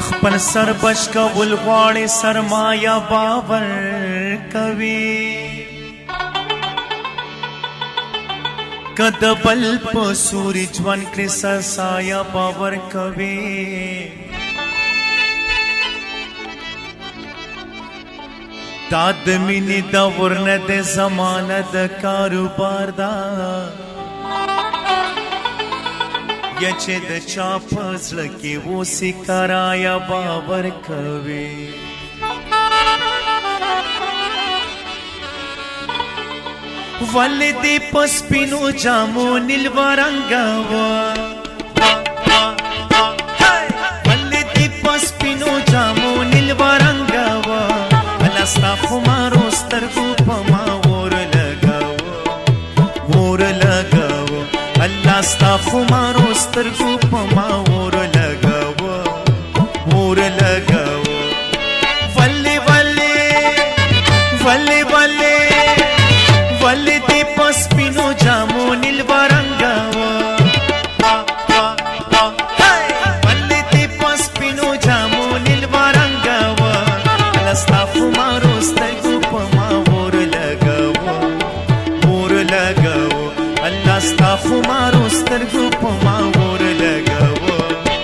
خپل سر بچ کول غواړي سرمایا باور کوي کد بل په سوري ژوند کې سایا باور کوي داد مینی دا ورنه د زمانه د کاروبار دا یا چې د چا په زړه کې اوسې کرایا باور کوي ولې دې په سپینو جامو نیلوا رنګه وه ولې دې په سپینو جامو نیلوا رنګه وه الله ستا خمارو سترګو په ما اور لګاوه الله ستا خمارو سترګو په ما اور لګاوه ولې ولې دې په سپینو جامو نیلوا رنګه وه ولې دې په سپینو جامو نیلوا رنګه وه الله ستا خمارو سترګو په ما اور لګاوه الله ستا خمارو سترګو په ما اور لګاوه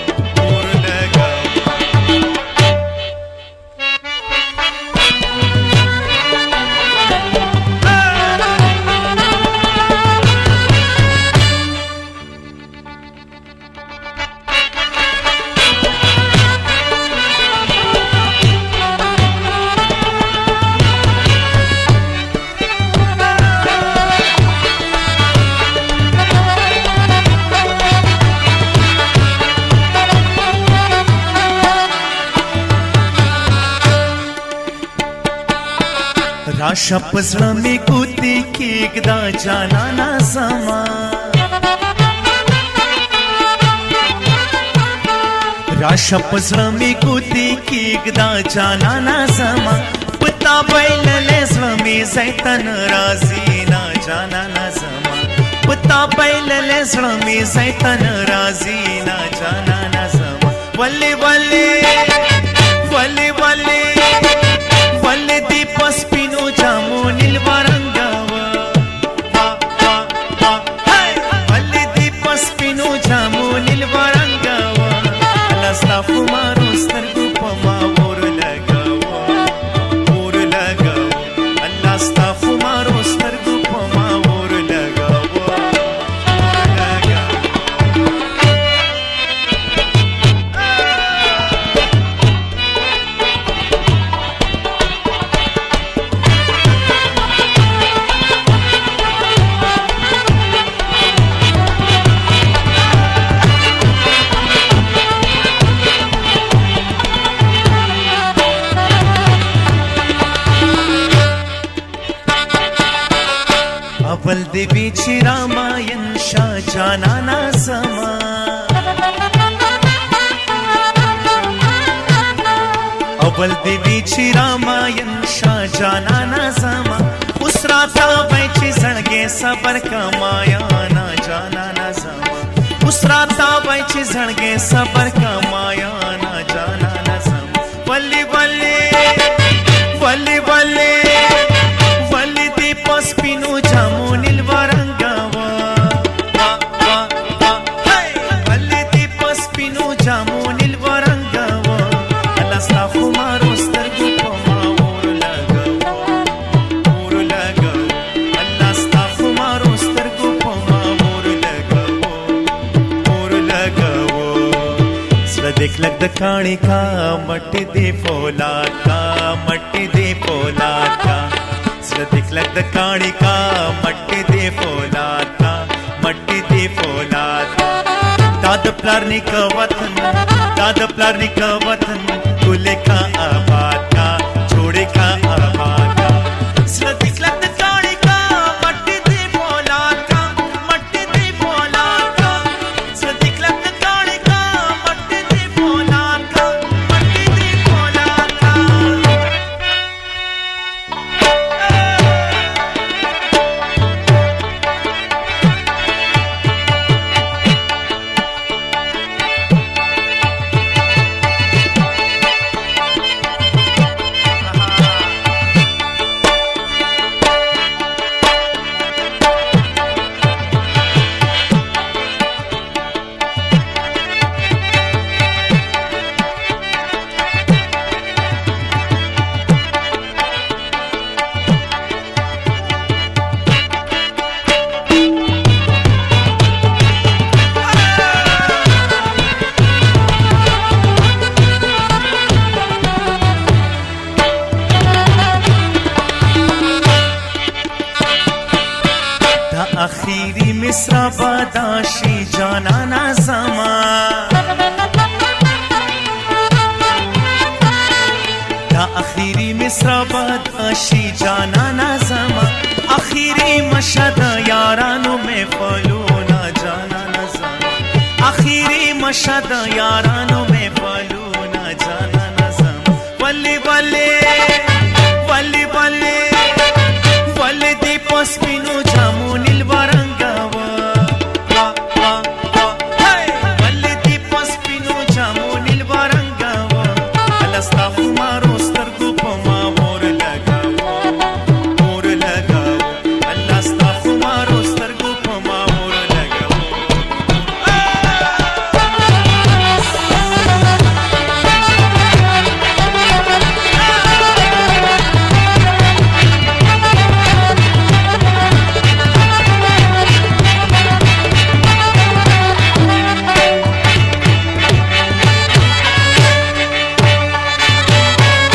राशा पसड़ा में कूदी केकदा जाना ना समा राशा पसड़ा में कूदी केकदा जाना ना समा पता बैल लेसड़ा में जैतन राजी ना जाना ना समा पता बैल लेसड़ा में जैतन राजी ना जाना ना समा वल्ले दी पस्पिनो जामो निलवा रंगावा वल्ले दी पस्पिनो जामो निलवा रंगावा अल्लाह स्ता खुमारो स्तरगु पमा और लगावा अल्लाह स्ता खुमारो स्तरगु पमा और लगावा अवल देवी ची रामायण शाह जाना ना समा अवल देवी ची रामायण शाह जाना ना समा उस राता बैठी सड़गे सबर का माया ना जाना ना समा उस राता बैठी सड़गे सबर का माया ना जाना ना समा वल्ली दी पस्पिनो जामो निलवा रंगावा वल्ली दी पस्पिनो जामो निलवा रंगावा अल्लाह स्ता खुमारो स्तरगु पमा और लगावा अल्लाह स्ता खुमारो स्तरगु पमा और लगावा सदा देख लग द काणी का मट्टी दे फौलाद का दिख लग द काणी का मट्टी दे फौलाद का दाद प्लारनी का वतन कुले का आबाद का छोड़े का आबाद का दिख लग द काणी का मट्टी दे फौलाद का दिख लग द काणी का मट्टी दे फौलाद का اخیری مصرع بداشی جانانا زما دا اخیری مصرع بداشی جانانا زما اخیری مشد یارانو محفلونا جانانا زما اخیری مشد یارانو